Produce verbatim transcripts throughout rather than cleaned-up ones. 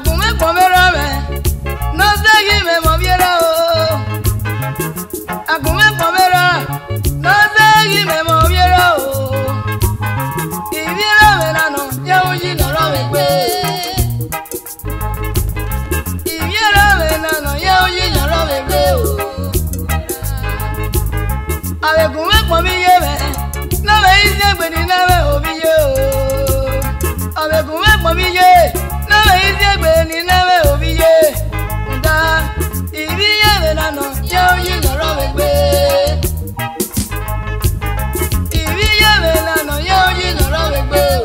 Agume pomero me, no sé me moviera o. Agume pomero, no sé me moviera o. Y viera verano, ya oye no lo ve. Y viera verano, ya oye no lo ve o. A ver cómo me pomille me, no me dice que ni nada o billo. A ver cómo me pomille. No me dice que ni nave o bille, da y bille verano, ya oye no lo ve. Y bille verano, ya oye no lo ve.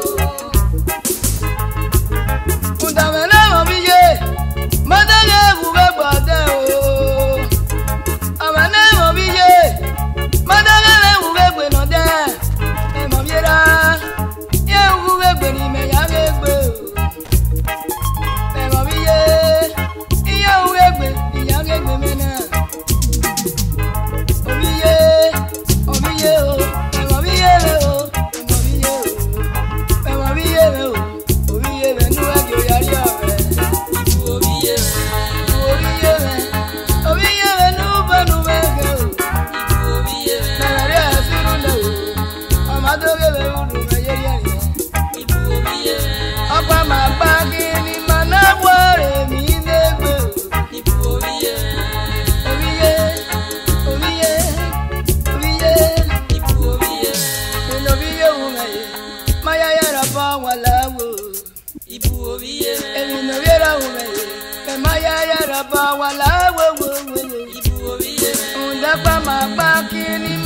Un dame no bille, mata que jugué pateo. Amane bille, mata que jugué bueno de, me moviera, ya jugué que ni me llame. Wala wo wo wo, ibu obiye, unda pa ma pa kini.